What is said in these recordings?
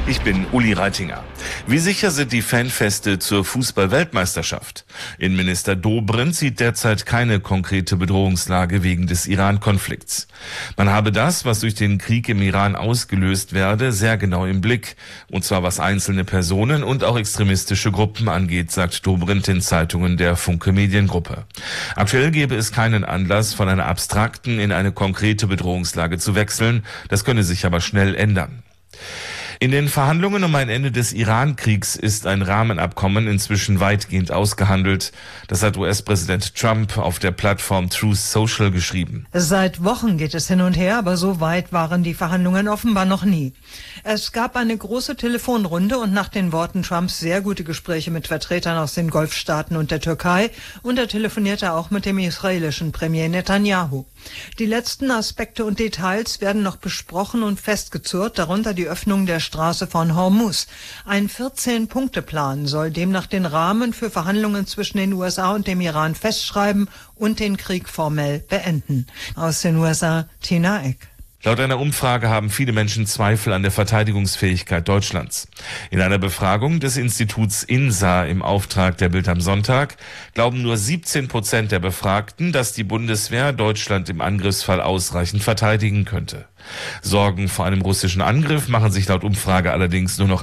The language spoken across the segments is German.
Ich bin Uli Reitinger. Wie sicher sind die Fanfeste zur Fußball-Weltmeisterschaft? Innenminister Dobrindt sieht derzeit keine konkrete Bedrohungslage wegen des Iran-Konflikts. Man habe das, was durch den Krieg im Iran ausgelöst werde, sehr genau im Blick. Und zwar was einzelne Personen und auch extremistische Gruppen angeht, sagt Dobrindt in Zeitungen der Funke Mediengruppe. Aktuell gäbe es keinen Anlass, von einer abstrakten in eine konkrete Bedrohungslage zu wechseln. Das könne sich aber schnell ändern. In den Verhandlungen um ein Ende des Iran-Kriegs ist ein Rahmenabkommen inzwischen weitgehend ausgehandelt. Das hat US-Präsident Trump auf der Plattform Truth Social geschrieben. Seit Wochen geht es hin und her, aber so weit waren die Verhandlungen offenbar noch nie. Es gab eine große Telefonrunde und nach den Worten Trumps sehr gute Gespräche mit Vertretern aus den Golfstaaten und der Türkei, und er telefonierte auch mit dem israelischen Premier Netanyahu. Die letzten Aspekte und Details werden noch besprochen und festgezurrt, darunter die Öffnung der Straße von Hormuz. Ein 14-Punkte-Plan soll demnach den Rahmen für Verhandlungen zwischen den USA und dem Iran festschreiben und den Krieg formell beenden. Aus den USA, Tina Eck. Laut einer Umfrage haben viele Menschen Zweifel an der Verteidigungsfähigkeit Deutschlands. In einer Befragung des Instituts INSA im Auftrag der Bild am Sonntag glauben nur 17% der Befragten, dass die Bundeswehr Deutschland im Angriffsfall ausreichend verteidigen könnte. Sorgen vor einem russischen Angriff machen sich laut Umfrage allerdings nur noch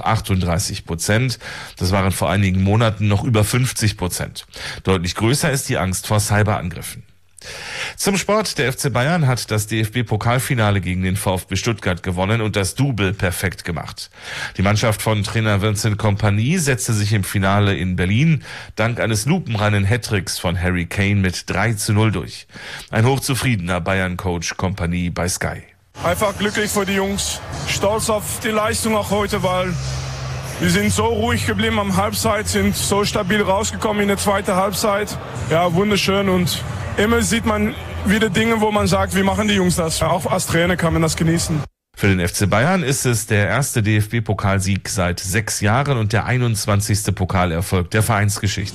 38%. Das waren vor einigen Monaten noch über 50%. Deutlich größer ist die Angst vor Cyberangriffen. Zum Sport. Der FC Bayern hat das DFB-Pokalfinale gegen den VfB Stuttgart gewonnen und das Double perfekt gemacht. Die Mannschaft von Trainer Vincent Kompany setzte sich im Finale in Berlin dank eines lupenreinen Hattricks von Harry Kane mit 3:0 durch. Ein hochzufriedener Bayern-Coach Kompany bei Sky. Einfach glücklich für die Jungs, stolz auf die Leistung auch heute, weil wir sind so ruhig geblieben am Halbzeit, sind so stabil rausgekommen in der zweiten Halbzeit. Ja, wunderschön, und immer sieht man wieder Dinge, wo man sagt, wie machen die Jungs das? Auch als Trainer kann man das genießen. Für den FC Bayern ist es der erste DFB-Pokalsieg seit 6 Jahren und der 21. Pokalerfolg der Vereinsgeschichte.